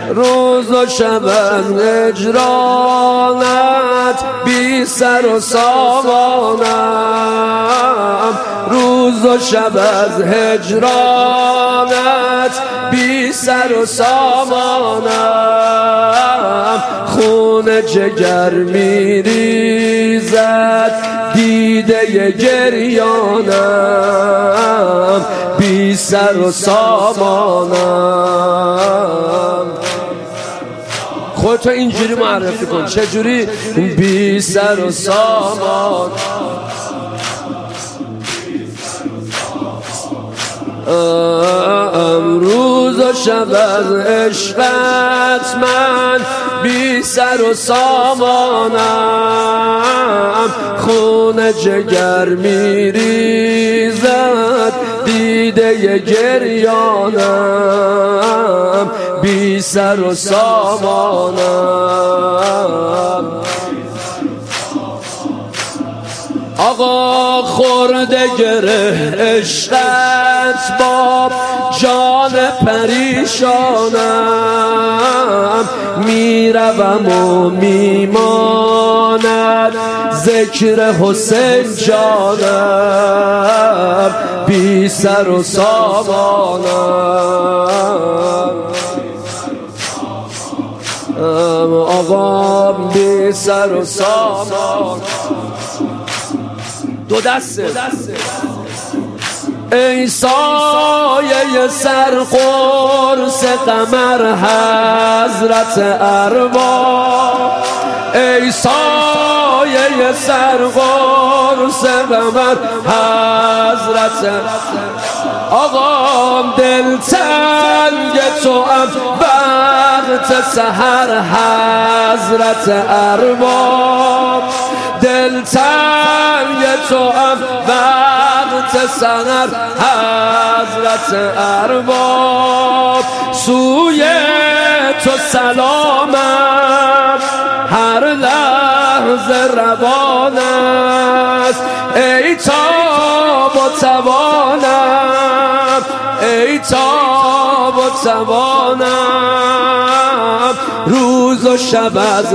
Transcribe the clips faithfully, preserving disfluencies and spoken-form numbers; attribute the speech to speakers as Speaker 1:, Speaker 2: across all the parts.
Speaker 1: روز و شب از هجرانت بی سر و سامانم، روز و شب از هجرانت بی سر و سامانم، خون جگر میریزد دیده گریانم، بی سر و سامانم. خودتو اینجوری معرفی کن، چجوری؟ بی سر و سامان، روز و شب از عشقت من بی سر و سامانم، خون جگر میریزد دیده گریانم، بی سر و سامانم. آقا خورده گره عشقت با جان پریشانم، میروم و میماند ذکر حسین جانم، بی سر و سامانم. آقا بی سر و سامان، دو دسته. ای سایه سرقرص قمر حضرت ارواح، ای سایه سرقرص قمر حضرت آقا، دلتنگ تو ام وقت سحر حضرت ارواح، دلتنگ تو ام وقت سحر حضرت ارواح، سوی تو سلامم هر لحظه روان است، ای تاب و توانم، ای تاب و توانم، روز و شب از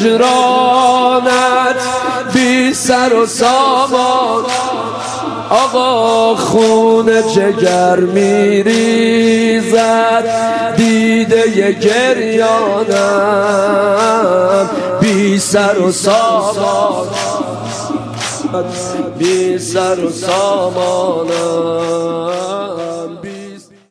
Speaker 1: هجرانت بی سر و سامان. آقا خون جگر میریزد دیده گریانم، بی سر و سامان، بی سر و سامانم.